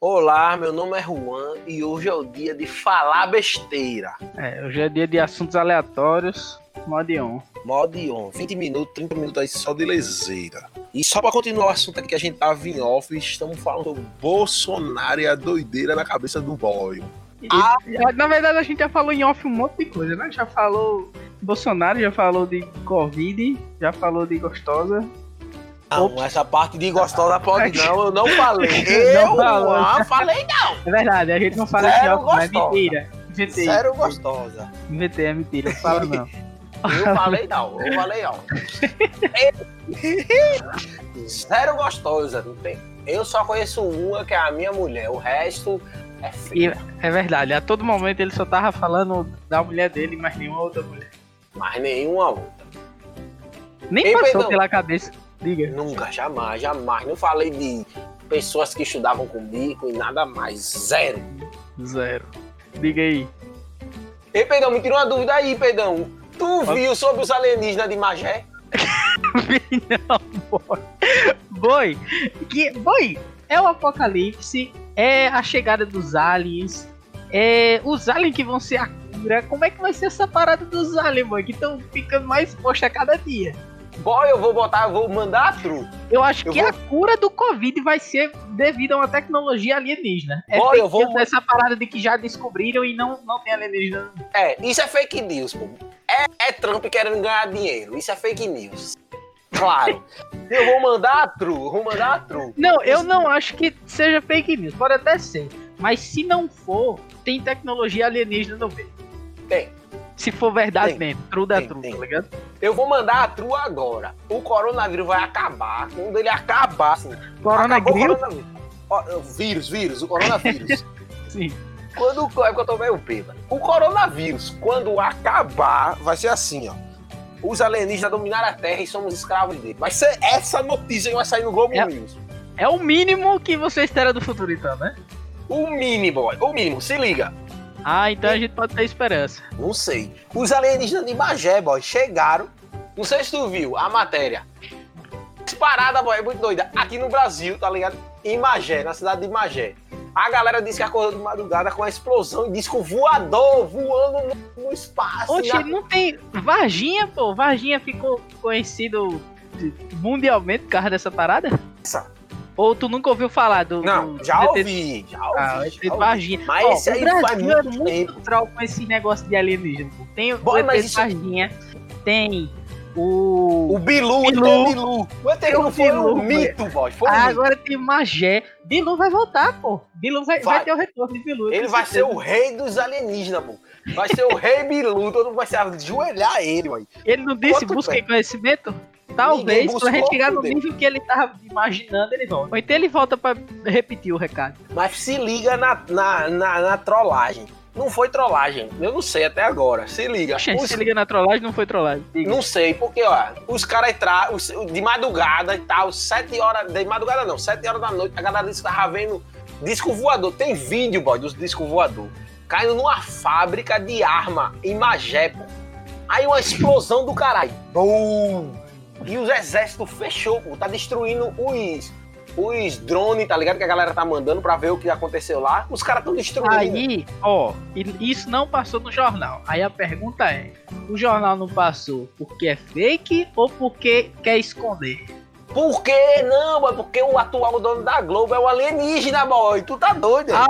Olá, meu nome é Juan e hoje é o dia de falar besteira. Hoje é dia de assuntos aleatórios, mod on. Mod on, 20 minutos, 30 minutos aí só de leseira. E só pra continuar o assunto aqui que a gente tava em off, estamos falando do Bolsonaro e a doideira na cabeça do boy. Na verdade a gente já falou em off um monte de coisa, né? Já falou Bolsonaro, já falou de Covid, já falou de gostosa. Não, essa parte de gostosa pode não, eu não falei. Não falei não. É verdade, a gente não fala de off, mas é mentira. Inventei. Sério gostosa. Inventei, é mentira, não fala não. Eu falei não. Sério gostosa, não tem. Eu só conheço uma que é a minha mulher, o resto é feio. É verdade, a todo momento ele só tava falando da mulher dele, mas nenhuma outra mulher. Mas nenhuma outra. Nem passou pela cabeça. Diga. Nunca, jamais. Não falei de pessoas que estudavam comigo e nada mais. Zero. Diga aí. Ei, Pedrão, me tira uma dúvida aí, Pedrão. Tu viu sobre os alienígenas de Magé? Não, boy. Boy, é o apocalipse, é a chegada dos aliens, é os aliens que vão ser a cura. Como é que vai ser essa parada dos aliens, boy? Que estão ficando mais expostos a cada dia. Boy, eu vou mandar a true. Eu acho que a cura do Covid vai ser devido a uma tecnologia alienígena. Boy, Essa parada de que já descobriram e não tem alienígena. Isso é fake news, pô. É Trump querendo ganhar dinheiro. Isso é fake news. Claro. Eu vou mandar a true. Não, eu não acho que seja fake news. Pode até ser. Mas se não for, tem tecnologia alienígena no meio. Tem. Se for verdade mesmo, true da true, tá ligado? Eu vou mandar a true agora. O coronavírus vai acabar. Quando ele acabar, assim. Vírus, o coronavírus. Sim. É que eu tô meio bêbado. O coronavírus, quando acabar, vai ser assim, ó. Os alienígenas dominaram a Terra e somos escravos dele. Vai ser essa notícia que vai sair no Globo News. É o mínimo que você espera do futuro, então, né? O mínimo, boy. O mínimo, se liga. Então a gente pode ter esperança. Não sei. Os alienígenas de Magé, boy, chegaram. Não sei se tu viu a matéria. Parada, boy, é muito doida. Aqui no Brasil, tá ligado? Em Magé, na cidade de Magé. A galera disse que acordou de madrugada com a explosão e disco voador voando no espaço. Oxe, não tem... Varginha, pô. Varginha ficou conhecido mundialmente por causa dessa parada? Ou tu nunca ouviu falar do... Não, já ouvi. Varginha. Mas esse aí faz muito tempo. Com esse negócio de alienígena. Tem o ET Varginha, tem o Bilu. O ET não foi um mito, boy. Agora tem Magé. Bilu vai voltar, pô. Bilu vai ter o retorno de Bilu. Ele vai ser o rei dos alienígenas, pô. Vai ser o rei Bilu. Todo mundo vai se ajoelhar ele, boy. Ele não disse busquem conhecimento? Talvez, pra gente chegar no nível que ele tava imaginando, ele volta. Ou então ele volta pra repetir o recado. Mas se liga na trollagem. Não foi trollagem. Eu não sei até agora. Se liga. Se liga na trollagem, não foi trollagem. Diga. Não sei, porque, ó, os caras entraram de madrugada e tal, 7 horas... De madrugada não, 7 horas da noite, a galera disse que tava vendo disco voador. Tem vídeo, boy, dos discos voador. Caindo numa fábrica de arma em Magé, pô. Aí uma explosão do caralho. Bum! E os exércitos fechou, pô. Tá destruindo os drones, tá ligado? Que a galera tá mandando pra ver o que aconteceu lá. Os caras tão destruindo. Aí, ó, isso não passou no jornal. Aí a pergunta é, o jornal não passou porque é fake ou porque quer esconder? Por que não, boy? Porque o atual dono da Globo é o alienígena, boy. Tu tá doido, hein?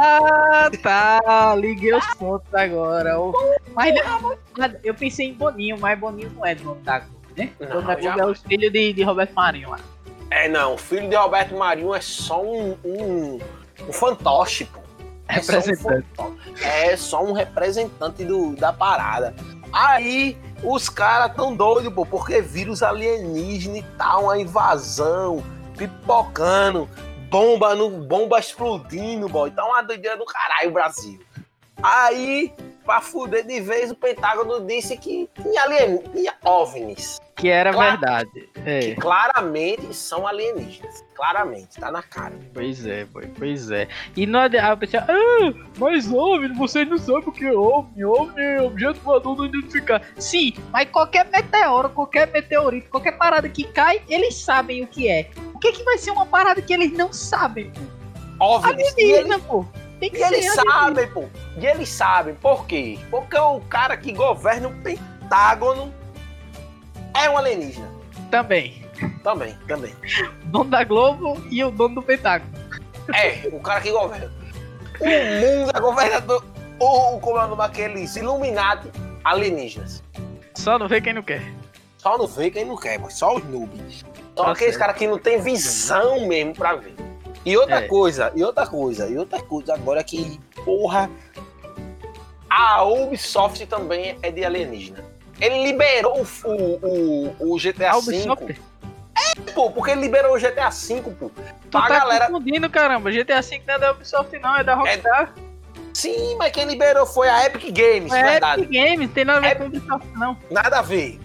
Tá. Liguei os pontos agora. Mas eu pensei em Boninho, mas Boninho não é dono da Globo, né? O dono da Globo é o filho de Roberto Marinho lá. Não, o filho de Roberto Marinho é só um fantoche, pô. Representante. É só um representante da parada. Aí os caras tão doidos, pô, porque vírus alienígena e tal, uma invasão, pipocando, bomba explodindo, boy. Tá uma doideira do caralho o Brasil. Aí, pra fuder de vez, o Pentágono disse que tinha OVNIs. Que era verdade. Que claramente são alienígenas. Claramente, tá na cara. Pois é, boy, pois é. E não a pessoa, mas OVNI, vocês não sabem o que é OVNI. OVNI é objeto voador não identificado. Sim, mas qualquer meteoro, qualquer meteorito, qualquer parada que cai, eles sabem o que é. O que vai ser uma parada que eles não sabem? OVNIs. Alienígena, pô. Tem que E eles ser sabem, pô. E eles sabem. Por quê? Porque o cara que governa o Pentágono é um alienígena. Também. Também. O dono da Globo e o dono do Pentágono. É, o cara que governa. O mundo é governador. Ou como é o nome daqueles Illuminati alienígenas. Só não vê quem não quer. Só não vê quem não quer, mas só os noobs. Só Tá aqueles certo. caras que não tem visão mesmo pra ver. E outra coisa agora que, porra, a Ubisoft também é de alienígena. Ele liberou o GTA A V. Ubisoft? Pô, porque ele liberou o GTA V, pô. Tu Pra tá galera. confundindo, caramba. GTA V não é da Ubisoft, não. É da Rockstar. Sim, mas quem liberou foi a Epic Games, É verdade. Epic Games. Tem nada a ver Epic- com Ubisoft, não. Nada a ver.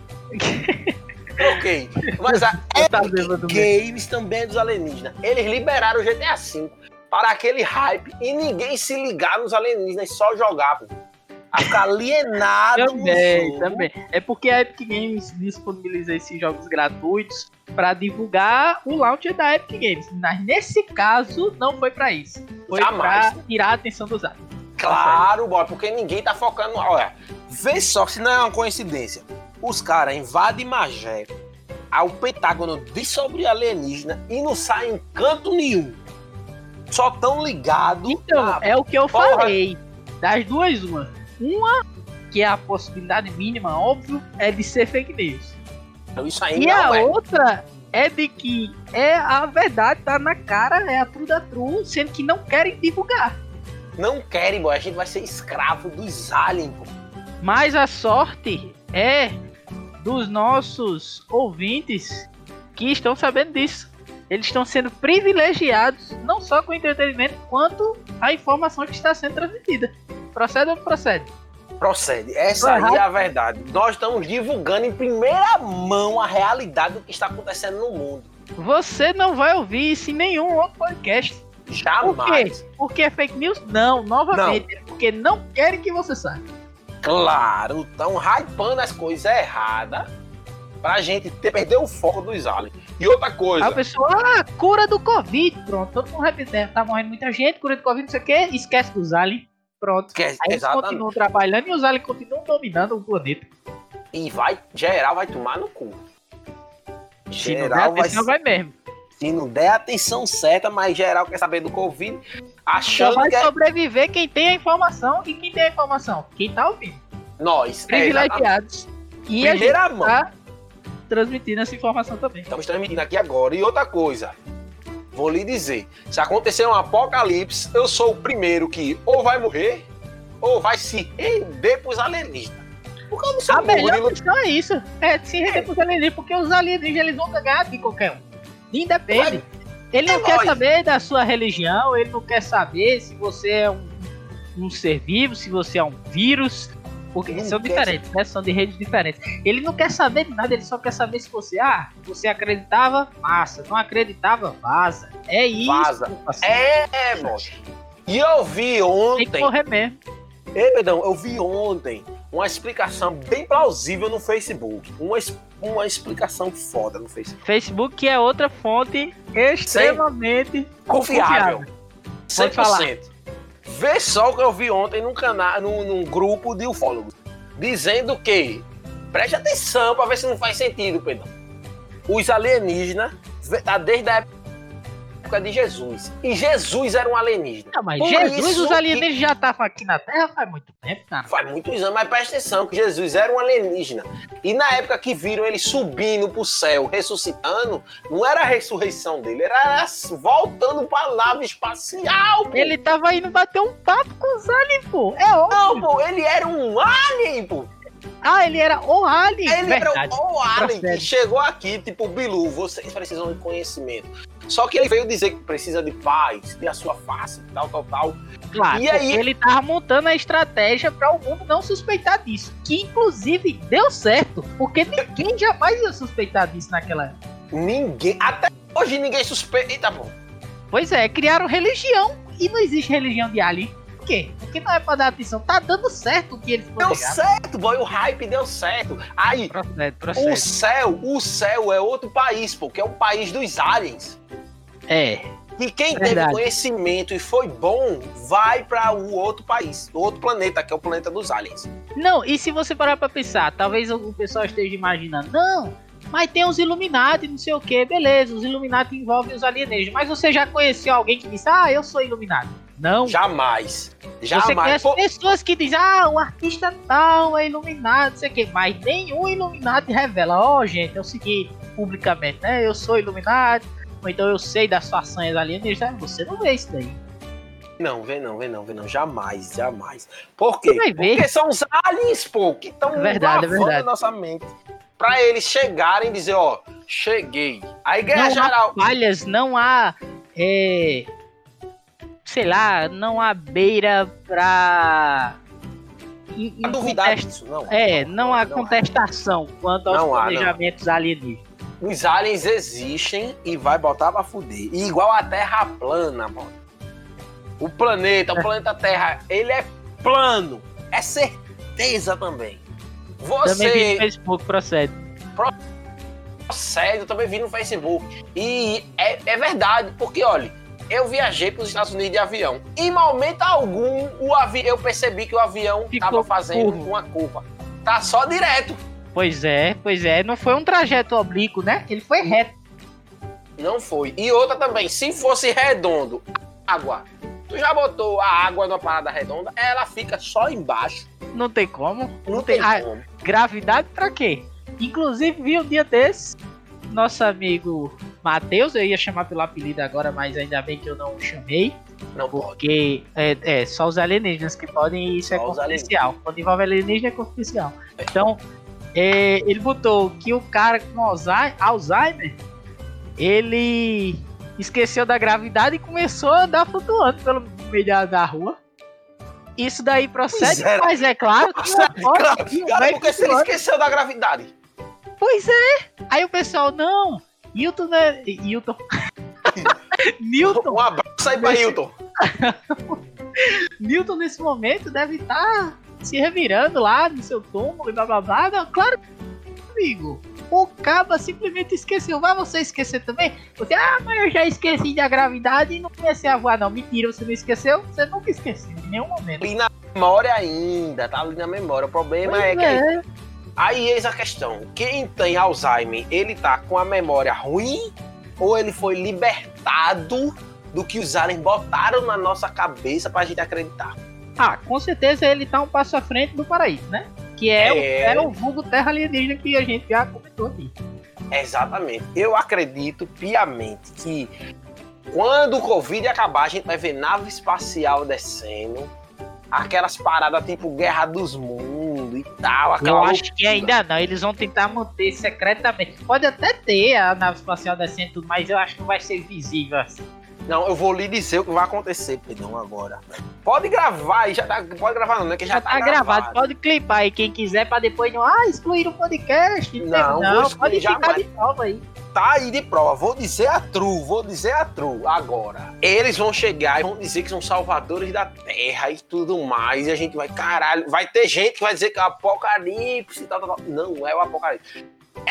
Ok. Mas a Tá Epic bêbado mesmo. Games também é dos alienígenas. Eles liberaram o GTA V para aquele hype e ninguém se ligar nos alienígenas, só jogar, pô. A ficar alienado no Também, jogo. também. É porque a Epic Games disponibiliza esses jogos gratuitos pra divulgar o launcher da Epic Games. Mas nesse caso, não foi pra isso. Foi Jamais. pra tirar a atenção dos atos. Claro, boy, porque ninguém tá focando. Olha, vê só se não é uma coincidência. Os caras invadem Magé, aí o Pentágono diz sobre alienígena e não sai em canto nenhum. Só tão ligado. Então, é o que eu porra. falei. Das duas, uma, que é a possibilidade mínima, óbvio, é de ser fake news. Isso aí E não a é. outra é de que é a verdade, tá na cara, é a true da true, sendo que não querem divulgar. Não querem, boy. A gente vai ser escravo dos aliens, pô. Mas a sorte é dos nossos ouvintes que estão sabendo disso. Eles estão sendo privilegiados, não só com o entretenimento, quanto a informação que está sendo transmitida. Procede ou não procede? Procede. Essa aí é a verdade. Nós estamos divulgando em primeira mão a realidade do que está acontecendo no mundo. Você não vai ouvir isso em nenhum outro podcast. Por quê? Jamais. Porque é fake news? Não, novamente. É porque não querem que você saiba. Claro, estão hypando as coisas erradas pra gente perder o foco dos aliens. E outra coisa, Aí a pessoa, cura do Covid. Pronto, todo mundo repete, tá morrendo muita gente, cura do Covid, não sei o quê, esquece dos aliens. Pronto. que é- Aí eles exatamente. continuam trabalhando e os aliens continuam dominando o planeta. E geral vai tomar no cu. Se não der Geral vai, atenção, vai mesmo. se não der a atenção certa, mas geral quer saber do Covid, Só achando vai que é sobreviver quem tem a informação. E quem tem a informação? Quem tá ouvindo. nós. Privilegiados. E a gente Primeira mão. tá transmitindo essa informação também. Estamos transmitindo aqui agora. E outra coisa, vou lhe dizer, se acontecer um apocalipse, eu sou o primeiro que ou vai morrer, ou vai se render pros alienígenas. Porque eu não sou A melhor Murilo. opção é isso. É se render pros alienígenas, porque os alienígenas eles vão ganhar de qualquer um. Independe. Ele não quer nóis. saber da sua religião, ele não quer saber se você é um ser vivo, se você é um vírus. Porque Não são quer diferentes, né? São de redes diferentes. Ele não quer saber de nada, ele só quer saber se você acreditava, massa. Não acreditava, vaza. É isso. Vaza. parceiro. Moço. E eu vi Tem que ontem, morrer mesmo. perdão, eu vi ontem uma explicação bem plausível no Facebook. Uma explicação foda no Facebook. Facebook que é outra fonte extremamente Confiável. Pode falar. 100%. Vê só o que eu vi ontem num canal, num grupo de ufólogos. Dizendo que, preste atenção pra ver se não faz sentido, Pedro. Os alienígenas tá desde a época de Jesus. E Jesus era um alienígena. Não, mas Por Jesus, isso os que- alienígenas já estavam aqui na Terra faz muito tempo, cara. Faz muitos anos, mas presta atenção que Jesus era um alienígena. E na época que viram ele subindo pro céu, ressuscitando, não era a ressurreição dele, era voltando pra nave espacial, pô. Ele tava indo bater um papo com os aliens, pô. É óbvio. Não, pô, ele era um alien, pô. Ah, ele era o alien. Ele Verdade. era o alien que Procede. chegou aqui, tipo, Bilu, vocês precisam de conhecimento. Só que ele veio dizer que precisa de paz, de a sua face, tal. Claro, E porque aí- ele tava montando a estratégia para o mundo não suspeitar disso. Que inclusive deu certo, porque ninguém jamais ia suspeitar disso naquela época. Ninguém, até hoje ninguém suspeita, pô. Pois é, criaram religião e não existe religião de alien. Por quê? Porque não é pra dar atenção. Tá dando certo o que eles Deu planejaram. certo, boy, o hype deu certo. Aí, Procede. o céu é outro país, pô, que é o país dos aliens. É. E quem teve conhecimento e foi bom, vai para o outro país, o outro planeta, que é o planeta dos aliens. Não, e se você parar pra pensar, talvez o pessoal esteja imaginando, não, mas tem os Illuminati, não sei o que, beleza, os Illuminati envolvem os alienígenas, mas você já conheceu alguém que disse, eu sou Illuminati? Não. Jamais. Você conhece pessoas que dizem, o artista tal é Illuminati, não sei o que, mas nenhum Illuminati revela, gente, é o seguinte, publicamente, né, eu sou Illuminati, ou então eu sei das façanhas alienígenas, você não vê isso daí. Não, vê não, jamais. Por quê? Porque são os aliens, pô, que estão gravando a nossa mente. Pra eles chegarem e dizer, cheguei. Aí guerra geral. Há falhas, não há, sei lá, não há beira pra... duvidar disso, não. Não há contestação quanto aos planejamentos alienígenas. Os aliens existem e vai botar pra fuder. E igual a Terra plana, mano. O planeta Terra, ele é plano. É certeza também. Também vi no Facebook, procede, eu também vi no Facebook. E é verdade, porque, olha, eu viajei para os Estados Unidos de avião. Em momento algum, eu percebi que o avião estava fazendo uma curva. Tá só direto. Pois é. Não foi um trajeto oblíquo, né? Ele foi reto. Não foi. E outra também, se fosse redondo, água. Tu já botou a água numa parada redonda, ela fica só embaixo. Não tem como. Não tem como. Gravidade pra quê? Inclusive, vi um dia desse, nosso amigo Matheus, eu ia chamar pelo apelido agora, mas ainda bem que eu não o chamei. Não porque só os alienígenas que podem, e isso é confidencial. Quando envolve alienígena é confidencial. Então, ele botou que o cara com Alzheimer, ele esqueceu da gravidade e começou a andar flutuando pelo meio da rua. Isso daí procede, mas é claro que cara, porque se ele esqueceu da gravidade. Pois é. Aí o pessoal, não, Newton, né? Newton. Um abraço aí pra Newton. Newton nesse momento deve estar se revirando lá no seu túmulo e blá blá blá. Não, claro, amigo. O Caba simplesmente esqueceu. Vai você esquecer também? Você, mas eu já esqueci da gravidade e não comecei a voar, não. Mentira, você não esqueceu? Você nunca esqueceu, em nenhum momento. Ali na memória ainda, tá ali na memória. O problema que aí eis a questão. Quem tem Alzheimer, ele tá com a memória ruim ou ele foi libertado do que os aliens botaram na nossa cabeça pra gente acreditar? Com certeza ele tá um passo à frente do paraíso, né? Que é o vulgo terra alienígena que a gente já comentou aqui. Exatamente. Eu acredito piamente que quando o Covid acabar, a gente vai ver nave espacial descendo, aquelas paradas tipo Guerra dos Mundos e tal. Eu acho que ainda não, eles vão tentar manter secretamente. Pode até ter a nave espacial descendo tudo, mas eu acho que não vai ser visível assim. Não, eu vou lhe dizer o que vai acontecer, Pedrão, agora. Pode gravar aí, pode gravar não, né? Que já tá gravado. Pode clipar aí, quem quiser, pra depois não, excluir o podcast. Não, pode ficar de prova aí. Tá aí de prova, vou dizer a true agora. Eles vão chegar e vão dizer que são salvadores da Terra e tudo mais, e a gente vai, caralho, vai ter gente que vai dizer que é o apocalipse e tal. Não é o apocalipse.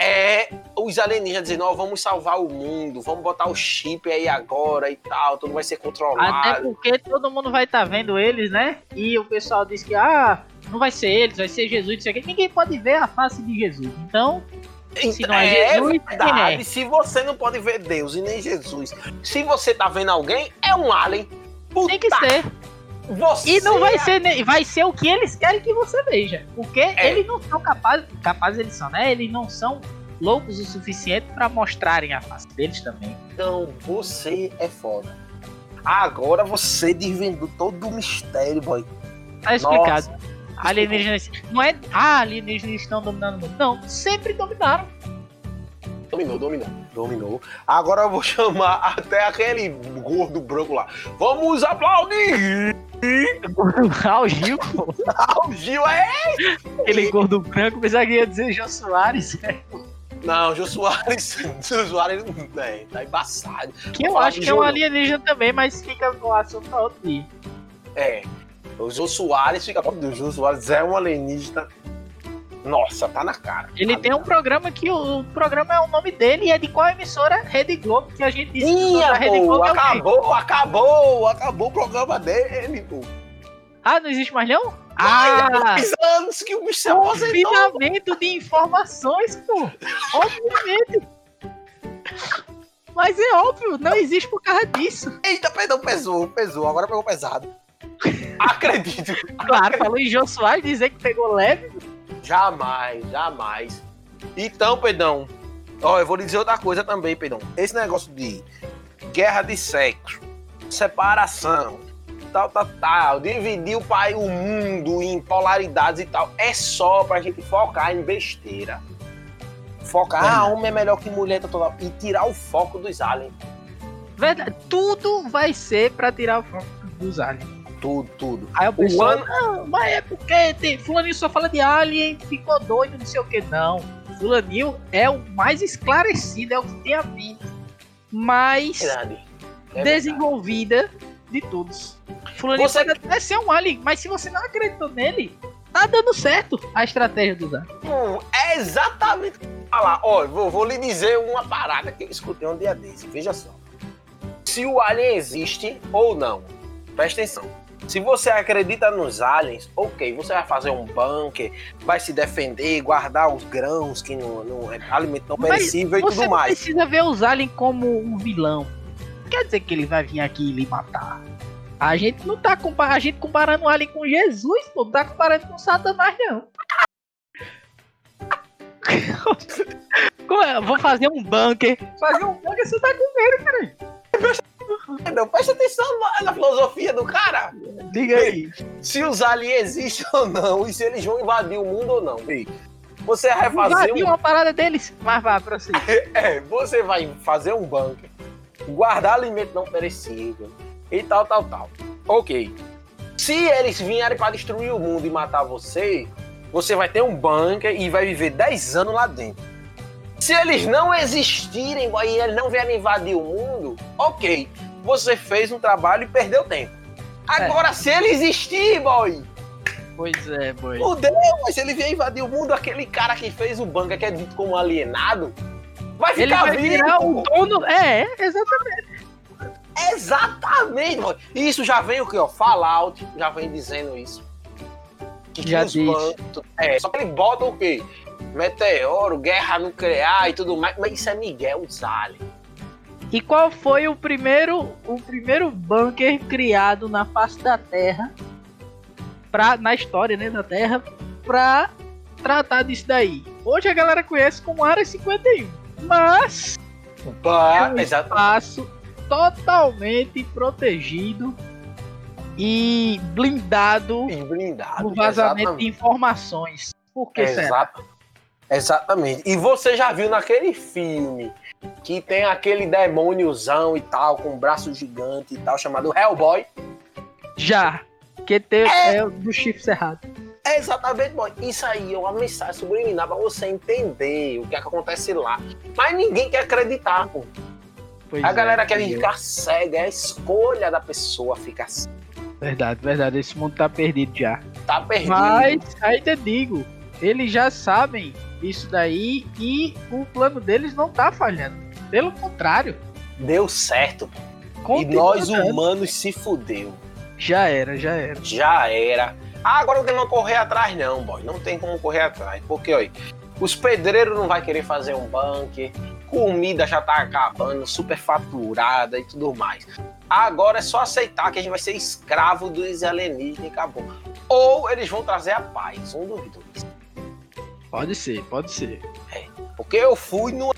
Os alienígenas dizendo, vamos salvar o mundo, vamos botar o chip aí agora e tal, tudo vai ser controlado. Até porque todo mundo vai estar vendo eles, né? E o pessoal diz que, não vai ser eles, vai ser Jesus, isso aqui. Ninguém pode ver a face de Jesus. Então, se não é Jesus, verdade. Se você não pode ver Deus e nem Jesus, se você tá vendo alguém, é um alien. Puta. Tem que ser. E não vai ser, vai ser o que eles querem que você veja. Porque eles não são capazes eles são, né? Eles não são loucos o suficiente pra mostrarem a face deles também. Então, você é foda. Agora você desvendou todo o mistério, boy. Tá explicado. Alienígenas. Não é. Alienígenas estão dominando o mundo. Não, sempre dominaram. Dominou. Agora eu vou chamar até aquele gordo branco lá. Vamos aplaudir! Ao Gil. Ao Gil, Aquele gordo branco, pensava que ia dizer Jô Soares. Não, Jô Soares tá embaçado. Que eu acho que é um alienígena também, mas fica no assunto pra outro dia. O Jô Soares fica próprio do Jô Soares, é um alienígena. Nossa, tá na cara. Ele tem um programa que o programa é o nome dele e é de qual emissora? Rede Globo, que a gente disse que Ih, a Rede Globo é o quê? acabou o programa dele, pô. Ah, não existe mais não? Ah! 2 anos que o bicho se aposentou. Confinamento de informações, pô. Obviamente. Mas é óbvio, não existe por causa disso. Eita, perdão, pesou. Agora pegou pesado. Acredito. Claro, falou em Jô Soares dizer que pegou leve. Jamais. Então, Pedrão, ó, eu vou lhe dizer outra coisa também, Pedrão. Esse negócio de guerra de sexo, separação, tal, dividir o mundo em polaridades e tal, é só pra gente focar em besteira. Homem é melhor que mulher, e tirar o foco dos aliens. Verdade, tudo vai ser pra tirar o foco dos aliens. Tudo. Aí o pessoal, não, mas é porque Fulaninho só fala de alien, ficou doido, não sei o que. Não, Fulaninho é o mais esclarecido, é o que tem a mente mais desenvolvida de todos. Fulaninho pode até ser um alien, mas se você não acreditou nele, tá dando certo a estratégia dos aliens. É exatamente. Olha lá, ó, vou lhe dizer uma parada que eu escutei um dia desse, veja só. Se o alien existe ou não, presta atenção. Se você acredita nos aliens, ok, você vai fazer um bunker, vai se defender, guardar os grãos, que não é alimento não perecível e tudo mais. Você não precisa ver os aliens como um vilão. Não quer dizer que ele vai vir aqui e lhe matar. A gente não tá comparando o alien com Jesus, pô, não tá comparando com Satanás, não. Como é? Vou fazer um bunker. Você tá com medo, cara. Não, presta atenção na filosofia do cara. Diga aí. Se os aliens existem ou não, e se eles vão invadir o mundo ou não. Você vai fazer uma parada deles, mas vá pra você. Você vai fazer um bunker, guardar alimento não perecível e tal. Ok. Se eles vierem para destruir o mundo e matar você vai ter um bunker e vai viver 10 anos lá dentro. Se eles não existirem e eles não vierem invadir o mundo, ok. Você fez um trabalho e perdeu tempo. Agora, se ele existir, boy... Pois é, boy. Fudeu, mas se ele vier invadir o mundo, aquele cara que fez o bunker, que é dito como alienado, vai ficar vivo. Ele vai virar o dono... exatamente. Exatamente, boy. Isso já vem o quê, ó? Fallout já vem dizendo isso. Que já disse. Só que ele bota o quê? Meteoro, guerra nuclear e tudo mais, mas isso é Miguel Zali. E qual foi o primeiro bunker criado na face da Terra, na história, né, da Terra, pra tratar disso daí? Hoje a galera conhece como Área 51, mas é um espaço totalmente protegido e blindado no vazamento de informações. Por que será? Exatamente. E você já viu naquele filme que tem aquele demôniozão e tal, com um braço gigante e tal, chamado Hellboy? Já. Que tem do chifre cerrado. Exatamente, boy. Isso aí é uma mensagem subliminar pra você entender o que é que acontece lá. Mas ninguém quer acreditar, pô. A galera quer ficar cega, é a escolha da pessoa ficar cega. Verdade. Esse mundo tá perdido já. Tá perdido. Mas, aí te digo, eles já sabem isso daí e o plano deles não tá falhando. Pelo contrário. Deu certo. E nós humanos se fudeu. Já era. Agora não tem como correr atrás não, boy. Não tem como correr atrás. Porque, olha, os pedreiros não vai querer fazer um bunker, comida já tá acabando, superfaturada e tudo mais. Agora é só aceitar que a gente vai ser escravo dos alienígenas e acabou. Ou eles vão trazer a paz, um dos dois. Pode ser. Porque eu fui no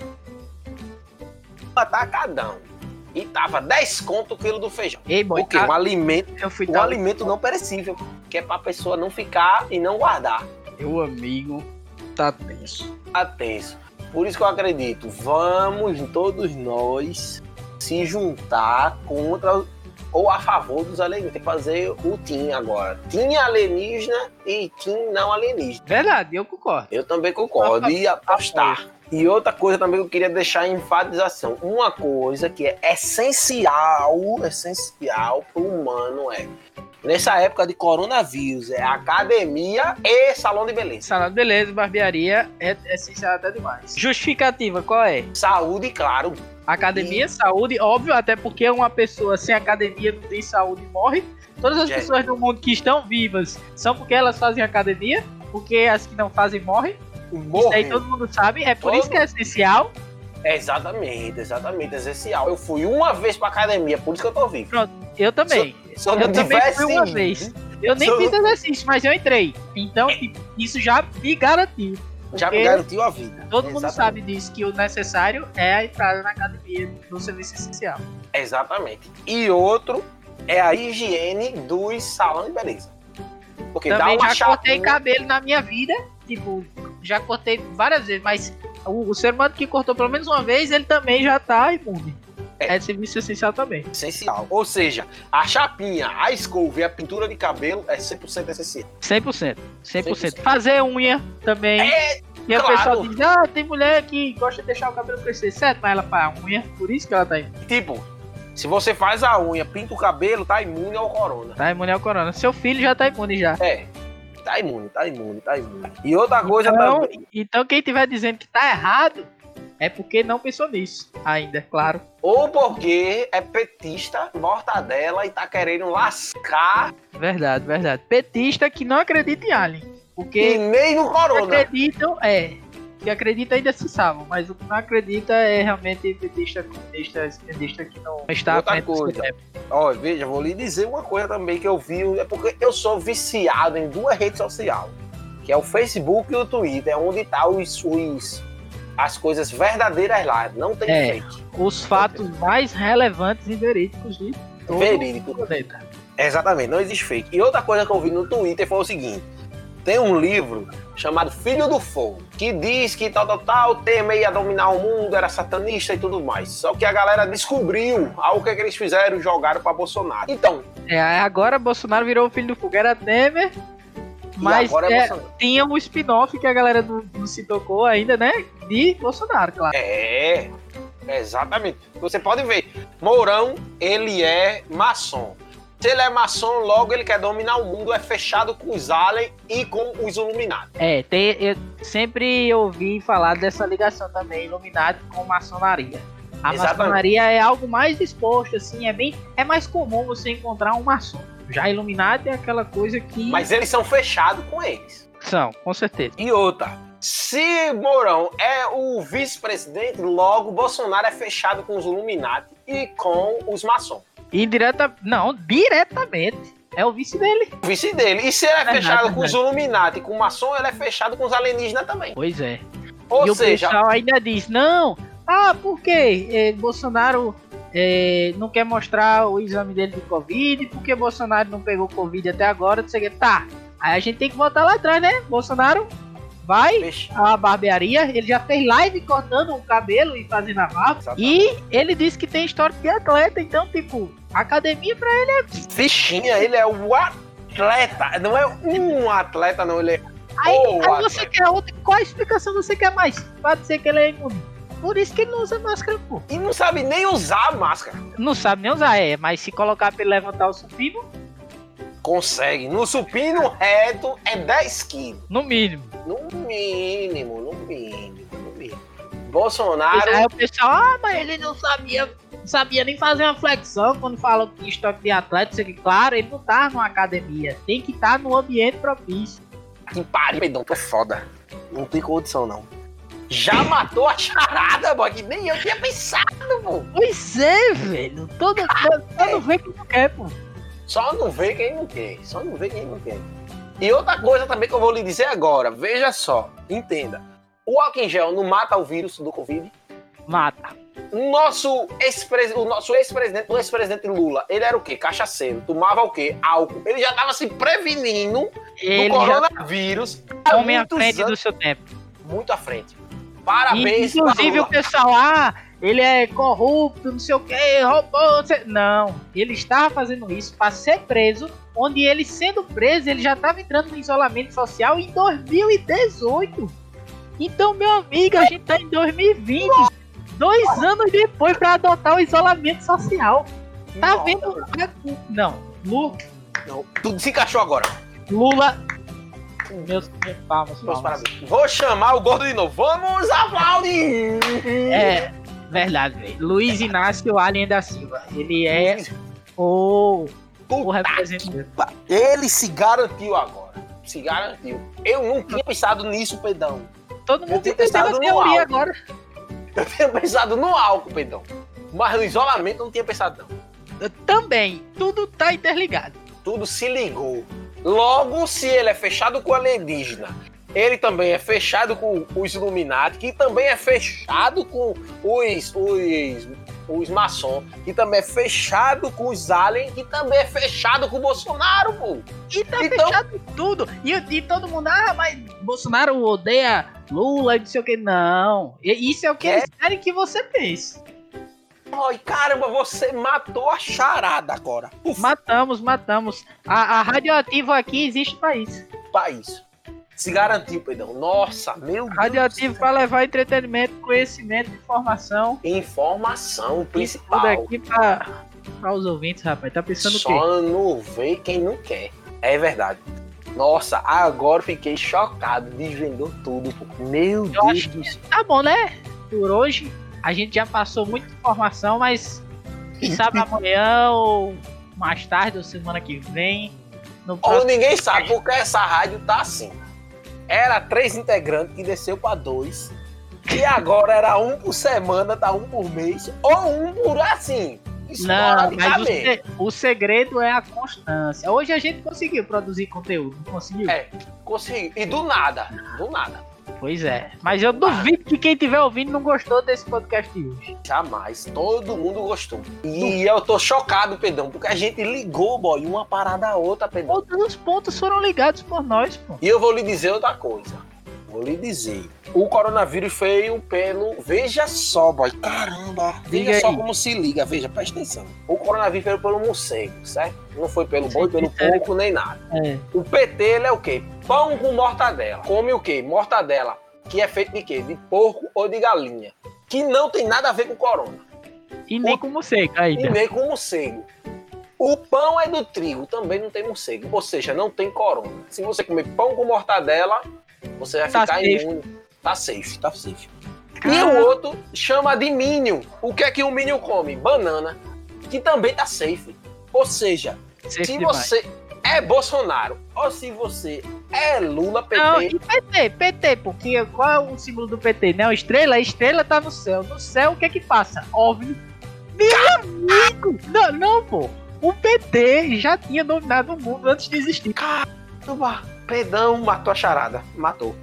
atacadão e tava 10 conto o quilo do feijão. Ei, boy, porque um alimento não perecível, que é pra pessoa não ficar e não guardar. Meu amigo, tá tenso. Por isso que eu acredito, vamos todos nós se juntar contra ou a favor dos alienígenas. Tem que fazer o team agora. Team alienígena e team não alienígena. Verdade, eu concordo. Eu também concordo. E apostar. E outra coisa também que eu queria deixar em enfatização. Uma coisa que é essencial pro humano é Nessa época de coronavírus, é academia e salão de beleza. Salão de beleza, barbearia é essencial até demais. Justificativa, qual é? Saúde, claro. Academia, saúde, óbvio, até porque uma pessoa sem academia não tem saúde e morre. Todas as pessoas do mundo que estão vivas são porque elas fazem academia, porque as que não fazem morrem. Isso aí todo mundo sabe, é por isso que é essencial. Exatamente, é essencial. Eu fui uma vez pra academia, por isso que eu tô vivo. Pronto, eu também. Eu também fui uma vez. Eu nem fiz exercício, mas eu entrei. Então, isso já me garantiu. Já me garantiu a vida. Todo mundo sabe disso, que o necessário é a entrada na academia no serviço essencial. Exatamente. E outro é a higiene dos salões de beleza. Porque também dá uma já cortei cabelo na minha vida, tipo, já cortei várias vezes, mas o ser humano que cortou pelo menos uma vez, ele também já tá imune. É serviço essencial também. Essencial. Ou seja, a chapinha, a escova e a pintura de cabelo é 100% essencial. 100%. Fazer unha também. E claro. A pessoa diz, tem mulher que gosta de deixar o cabelo crescer, certo? Mas ela faz a unha, por isso que ela tá imune. Tipo, se você faz a unha, pinta o cabelo, tá imune ao corona. Tá imune ao corona. Seu filho já tá imune já. Tá imune. E outra coisa também. Então quem tiver dizendo que tá errado, é porque não pensou nisso ainda, claro. Ou porque é petista, mortadela e tá querendo lascar. Verdade. Petista que não acredita em alien. Porque e nem no corona. Que acredita ainda se salvam, mas o que não acredita é realmente petista que não está outra coisa. Olha, veja, vou lhe dizer uma coisa também que eu vi, é porque eu sou viciado em duas redes sociais, que é o Facebook e o Twitter, onde tá as coisas verdadeiras lá, não tem fake. Os fatos mais relevantes e verídicos de todo o planeta. Exatamente, não existe fake. E outra coisa que eu vi no Twitter foi o seguinte: tem um livro chamado Filho do Fogo, que diz que tal, Temer ia dominar o mundo, era satanista e tudo mais. Só que a galera descobriu algo que eles fizeram, jogaram pra Bolsonaro. Então... agora Bolsonaro virou o Filho do Fogo, era Temer, mas tinha um spin-off que a galera não se tocou ainda, né? De Bolsonaro, claro. Exatamente. Você pode ver, Mourão, ele é maçom. Se ele é maçom, logo ele quer dominar o mundo, é fechado com os aliens e com os Illuminati. Eu sempre ouvi falar dessa ligação também, Illuminati com maçonaria. A maçonaria é algo mais exposto, assim, é mais comum você encontrar um maçom. Já Illuminati é aquela coisa que... Mas eles são fechados com eles. São, com certeza. E outra, se Mourão é o vice-presidente, logo Bolsonaro é fechado com os Illuminati e com os maçons. Diretamente. É o vice dele. O vice dele. E se ele é fechado com os Illuminati e com o maçom, ele é fechado com os alienígenas também. Pois é. Ou seja... o pessoal ainda diz, por quê? Bolsonaro não quer mostrar o exame dele de Covid, porque Bolsonaro não pegou Covid até agora, não sei o que. Tá, aí a gente tem que voltar lá atrás, né? Bolsonaro vai à barbearia, ele já fez live cortando o cabelo e fazendo a barba. Exatamente. E ele disse que tem histórico de atleta, então, tipo, academia pra ele é... Fichinha, ele é o atleta, não é um atleta, não, ele é aí você quer outra, qual a explicação você quer mais? Pode ser que ele é imune. Por isso que ele não usa máscara, pô. E não sabe nem usar a máscara. Não sabe nem usar, mas se colocar pra ele levantar o supino... Consegue. No supino reto é 10 quilos. No mínimo. No mínimo. Bolsonaro... Aí o pessoal, mas ele não sabia nem fazer uma flexão quando falou que estoque de atleta, isso aqui. Claro, ele não tá numa academia. Tem que estar no ambiente propício. Que pariu, Pedão, tu é foda. Não tem condição, não. Já matou a charada, boy, que nem eu tinha pensado, pô. Pois é, velho. Todo vê que não quer, pô. Só não vê quem não quer. E outra coisa também que eu vou lhe dizer agora. Veja só, entenda. O álcool em gel não mata o vírus do Covid? Mata. O nosso ex-presidente Lula, ele era o quê? Cachaceiro. Tomava o quê? Álcool. Ele já tava se prevenindo do coronavírus. Homem à frente do seu tempo. Muito à frente. Parabéns. Inclusive o pessoal, ele é corrupto, não sei o que, roubou, não. Ele estava fazendo isso para ser preso, onde ele sendo preso, ele já estava entrando no isolamento social em 2018. Então, meu amigo, a gente tá em 2020, 2 anos depois para adotar o isolamento social. Tá vendo? Não, Não, tudo se encaixou agora. Lula. Meus palmas. Parabéns. Vou chamar o gordo de novo. Vamos aplaudir! É, verdade, velho. Luiz Inácio Alien da Silva. Ele é o representante. Ele se garantiu agora. Se garantiu. Eu não tinha pensado nisso, Pedão. Todo mundo tem pensado no álcool agora. Eu tinha pensado no álcool, Pedão. Mas no isolamento eu não tinha pensado, não. Também. Tudo tá interligado. Tudo se ligou. Logo, se ele é fechado com o alienígena, ele também é fechado com os Illuminati, que também é fechado com os maçons, que também é fechado com os aliens, que também é fechado com o Bolsonaro, pô. E tá fechado tudo. E todo mundo, mas Bolsonaro odeia Lula e não sei o que. Não. Isso é o que eles querem que você pense. Ai, caramba, você matou a charada agora. Matamos. A radioativa aqui existe pra isso. País. Se garantiu, Pedrão. Nossa, meu Deus. Radioativo pra levar entretenimento, conhecimento, informação. Informação principal. Tudo aqui pra os ouvintes, rapaz. Tá pensando o quê? Só não vê quem não quer. É verdade. Nossa, agora fiquei chocado. Desvendou tudo. Meu Deus do céu. Tá bom, né? Por hoje. A gente já passou muita informação, mas quem sabe amanhã ou mais tarde ou semana que vem. Ou ninguém sabe porque essa rádio tá assim. Era 3 integrantes que desceu para 2. E agora era 1 por semana, tá 1 por mês. Ou 1 por assim. Não, mas o segredo é a constância. Hoje a gente conseguiu produzir conteúdo, não conseguiu? Conseguiu. E do nada. Pois é, mas eu duvido que quem estiver ouvindo não gostou desse podcast de hoje. Jamais, todo mundo gostou. E eu tô chocado, Pedrão, porque a gente ligou, boy, uma parada a outra, Pedrão. Todos os pontos foram ligados por nós, pô. E eu vou lhe dizer outra coisa. O coronavírus veio pelo... Veja só, boy, caramba. Veja só como se liga, veja, presta atenção. O coronavírus veio pelo morcego, certo? Não foi pelo boi, pelo porco, nem nada. O PT, ele é o quê? Pão com mortadela. Come o quê? Mortadela. Que é feito de quê? De porco ou de galinha. Que não tem nada a ver com corona. E nem com morcego ainda. E nem com morcego. O pão é do trigo, também não tem morcego. Ou seja, não tem corona. Se você comer pão com mortadela, você vai ficar imune. Tá safe. E o outro chama de Minion. O que é que o Minion come? Banana. Que também tá safe. Ou seja, se você é Bolsonaro ou se você é Lula, PT... Não, e PT, porque qual é o símbolo do PT? Não, estrela? A estrela tá no céu. No céu, o que é que passa? OVNI. Meu amigo! Não, pô. O PT já tinha dominado o mundo antes de existir. Caramba, Pedão matou a charada. Matou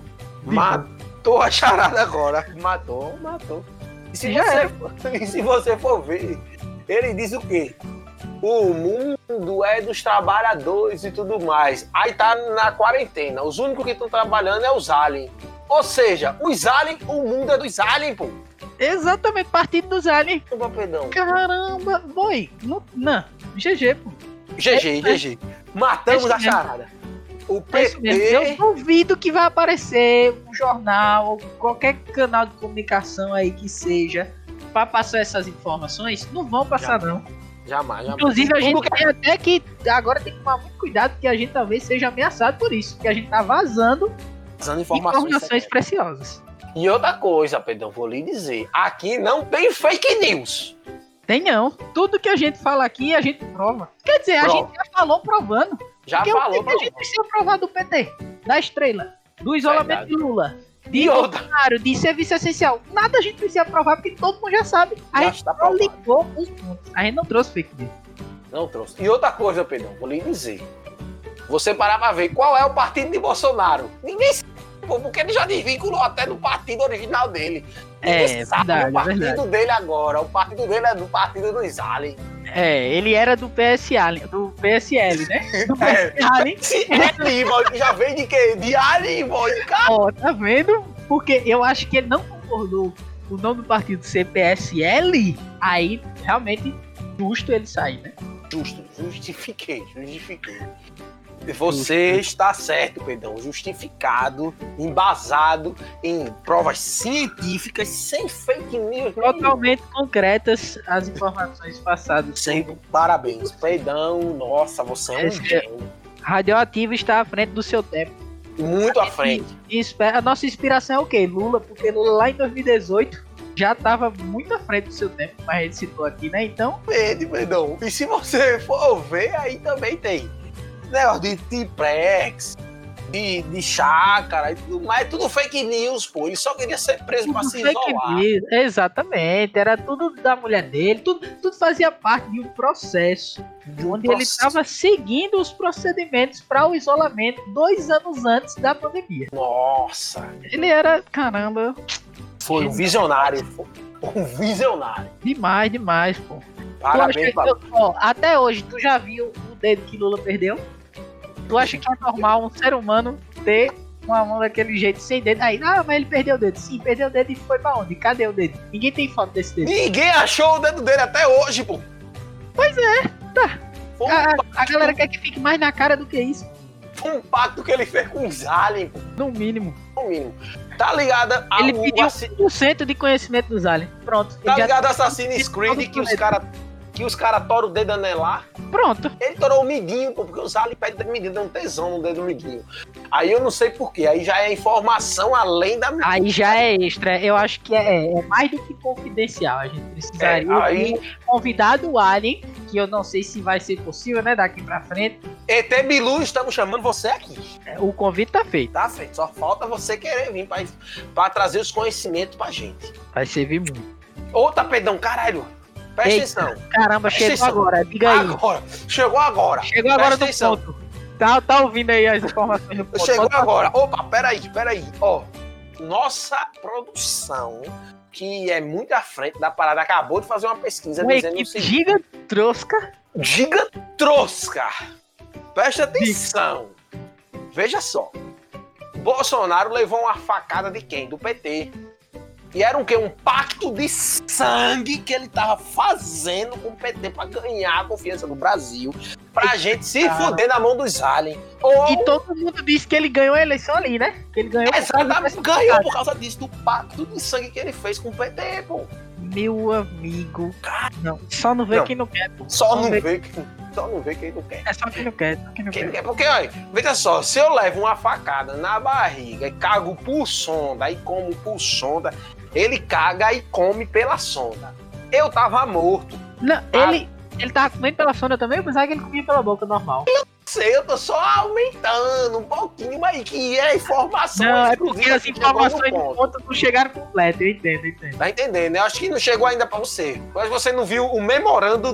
a charada agora. Matou. E se você for ver, ele diz o quê? O mundo é dos trabalhadores e tudo mais. Aí tá na quarentena. Os únicos que estão trabalhando é os aliens. Ou seja, os aliens, o mundo é dos aliens, pô. Exatamente, partido dos aliens. Caramba, boy. Não. GG, pô. GG. Matamos a charada. O PT... Eu duvido que vai aparecer um jornal ou qualquer canal de comunicação aí que seja pra passar essas informações. Não vão passar, não. Jamais. Inclusive, a gente tem até que... Agora tem que tomar muito cuidado, porque a gente talvez seja ameaçado por isso. Porque a gente tá vazando informações preciosas. E outra coisa, Pedro, vou lhe dizer. Aqui não tem fake news. Tem não. Tudo que a gente fala aqui, a gente prova. Quer dizer, a gente já falou provando. Já porque falou, o que a gente precisa provar do PT, da estrela, do isolamento de Lula, de Bolsonaro, de serviço essencial. Nada a gente precisa provar, porque todo mundo já sabe. A gente não ligou os pontos. A gente não trouxe fake news. Não trouxe. E outra coisa, Pedro, vou lhe dizer. Você parar pra ver qual é o partido de Bolsonaro. Ninguém sabe, porque ele já desvinculou até do partido original dele. Ninguém sabe verdade, o partido dele agora. O partido dele é do partido dos aliens. Ele era do PSL, né? Do PSL, boy, já vem de quê? De alien, boy, cara. Tá vendo? Porque eu acho que ele não concordou o nome do partido ser PSL, aí realmente justo ele sair, né? Justifiquei. Você está certo, Pedrão. Justificado, embasado em provas científicas, sem fake news. Totalmente concretas as informações passadas. Sem parabéns. Pedrão, nossa, você é um gênio. Radioativo está à frente do seu tempo. Muito à frente. A nossa inspiração é o quê? Lula, porque Lula lá em 2018 já estava muito à frente do seu tempo, mas a gente citou aqui, né? Então. Pedrão. E se você for ver, aí também tem negócio de Tiprex, de chácara, mas é tudo fake news, pô. Ele só queria ser preso pra se isolar. News. Exatamente, era tudo da mulher dele, tudo fazia parte de um processo onde ele estava seguindo os procedimentos para o isolamento 2 anos antes da pandemia. Nossa! Ele era, caramba. Foi um visionário, pô. Um visionário. Demais, pô. Parabéns, até hoje, tu já viu o dedo que Lula perdeu? Tu acha que é normal um ser humano ter uma mão daquele jeito sem dedo? Aí, mas ele perdeu o dedo. Sim, perdeu o dedo e foi pra onde? Cadê o dedo? Ninguém tem foto desse dedo. Ninguém achou o dedo dele até hoje, pô. Pois é, tá. A galera quer que fique mais na cara do que isso. Foi um pacto que ele fez com os aliens, pô. No mínimo. Tá ligada a ele pediu 1% de conhecimento dos aliens. Pronto. Tá ligado a Assassin's Creed que os caras toram o dedo anelar? Pronto. Ele torou o midinho, pô, porque os aliens pedem medida, dão tesão no dedo midinho. Aí eu não sei porquê, aí já é informação além da... Aí já é extra, eu acho que é mais do que confidencial. A gente precisaria de convidado o alien, que eu não sei se vai ser possível, né, daqui pra frente. ET Bilu, estamos chamando você aqui. O convite tá feito. Tá feito, só falta você querer vir pra trazer os conhecimentos pra gente. Vai servir muito. Ô, Pedrão, caralho. Presta atenção. Caramba, chegou agora, diga aí. Chegou agora. Chegou agora do ponto. Tá ouvindo aí as informações do ponto. Chegou agora. Opa, peraí. Ó, nossa produção, que é muito à frente da parada, acabou de fazer uma pesquisa dizendo o seguinte. Gigantrosca. Presta atenção. Veja só. Bolsonaro levou uma facada de quem? Do PT. E era o quê? Um pacto de sangue que ele tava fazendo com o PT pra ganhar a confiança do Brasil, pra gente se fuder na mão dos aliens. E todo mundo disse que ele ganhou a eleição ali, né? Que ele ganhou. Exatamente, ganhou por causa disso, do pacto de sangue que ele fez com o PT, pô. Meu amigo. Não, só não vê quem não quer, pô. Só não vê quem não quer. É só quem não quer. Porque, olha, veja só, se eu levo uma facada na barriga e cago por sonda, e como por sonda, ele caga e come pela sonda. Eu tava morto. Não, ele tava comendo pela sonda também? Eu pensava que ele comia pela boca, normal. Eu sei, eu tô só aumentando um pouquinho, mas que é informação. Não, é porque as informações do ponto não chegaram completo, eu entendo. Tá entendendo, né? Eu acho que não chegou ainda pra você. Mas você não viu o memorando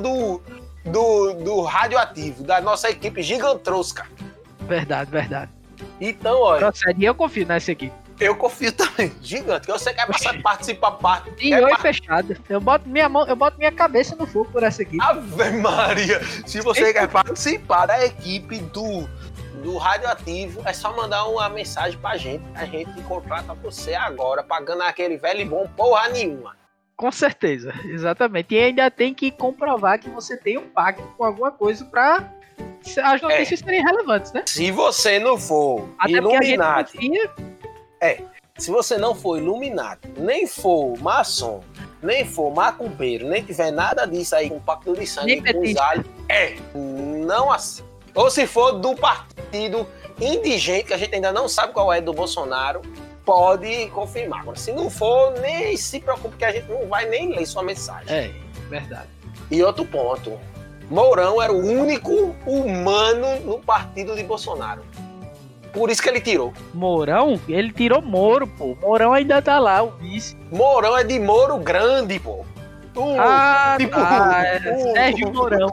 do radioativo, da nossa equipe Gigantrosca. Verdade. Então, olha. Eu confio nessa equipe. Eu confio também, gigante. Você quer participar E oi fechado. Eu boto minha cabeça no fogo por essa equipe. Ave Maria! Se você quer participar da equipe do Radioativo, é só mandar uma mensagem pra gente. A gente contrata você agora, pagando aquele velho e bom porra nenhuma. Com certeza, exatamente. E ainda tem que comprovar que você tem um pacto com alguma coisa pra as notícias serem relevantes, né? Se você não for Illuminati... se você não for Illuminati, nem for maçom, nem for macumbeiro, nem tiver nada disso aí com pacto de sangue com os aliens, não assim. Ou se for do partido indigente, que a gente ainda não sabe qual é, do Bolsonaro, pode confirmar. Agora, se não for, nem se preocupe que a gente não vai nem ler sua mensagem. Verdade. E outro ponto, Mourão era o único humano no partido de Bolsonaro. Por isso que ele tirou. Mourão? Ele tirou Moro, pô. Mourão ainda tá lá, o vice. Mourão é de Moro Grande, pô. Sérgio Mourão.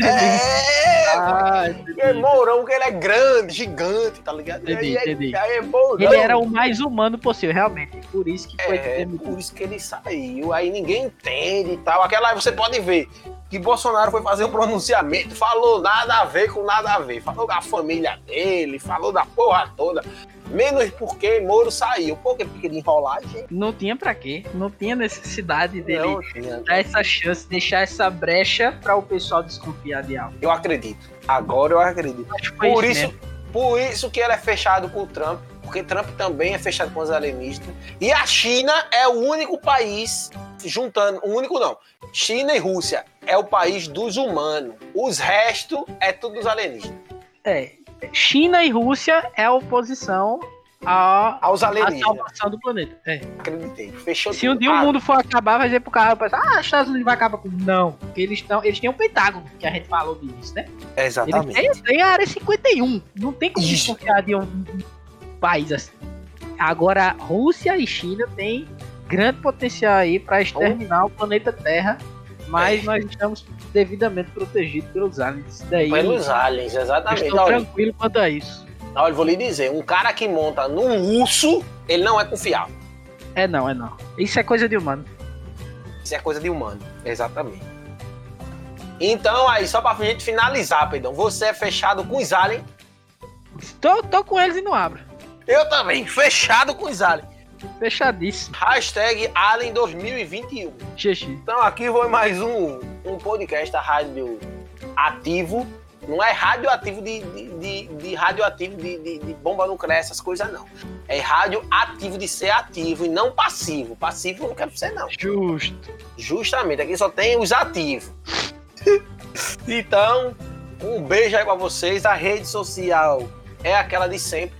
Mourão, que ele é grande, gigante, tá ligado? Entendi. Ele era o mais humano possível, realmente. Por isso que foi. Por isso que ele saiu. Aí ninguém entende e tal. Aquela aí você pode ver que Bolsonaro foi fazer um pronunciamento, falou nada a ver com nada a ver. Falou da família dele, falou da porra toda. Menos porque Moro saiu. Por quê? Porque ele enrolar, gente. Não tinha pra quê? Não tinha necessidade dele dar essa chance, deixar essa brecha pra o pessoal desconfiar de algo. Eu acredito. Agora eu acredito. Por isso que ele é fechado com o Trump, porque Trump também é fechado com os alienígenas. E a China é o único país, juntando, o único não, China e Rússia é o país dos humanos. Os restos é tudo dos alienígenas. China e Rússia é a oposição aos à alienígenas. salvação do planeta. Acreditei. Fechou Se um dia o mundo for acabar, vai dizer pro cara, os Estados Unidos vai acabar com... Não, porque eles têm um Pentágono, que a gente falou disso, né? Exatamente. Eles têm a Área 51. Não tem como desconfiar de um país assim. Agora, Rússia e China têm grande potencial aí para exterminar o planeta Terra, mas nós estamos devidamente protegidos pelos aliens. Pelos aliens, exatamente. Estou tranquilo quanto a isso. Olha, vou lhe dizer, um cara que monta num urso, ele não é confiável. Não. Isso é coisa de humano. Isso é coisa de humano, exatamente. Então, aí, só pra gente finalizar, Pedrão, você é fechado com os aliens? Tô com eles e não abro. Eu também, fechado com os aliens. Fechadíssimo. Hashtag Alien 2021. Xixi. Então, aqui foi mais um podcast da Rádio Ativo. Não é radioativo de radioativo de bomba nuclear, essas coisas não. É radioativo de ser ativo e não passivo. Passivo eu não quero ser, não. Justo. Justamente, aqui só tem os ativos. Então, um beijo aí pra vocês. A rede social é aquela de sempre.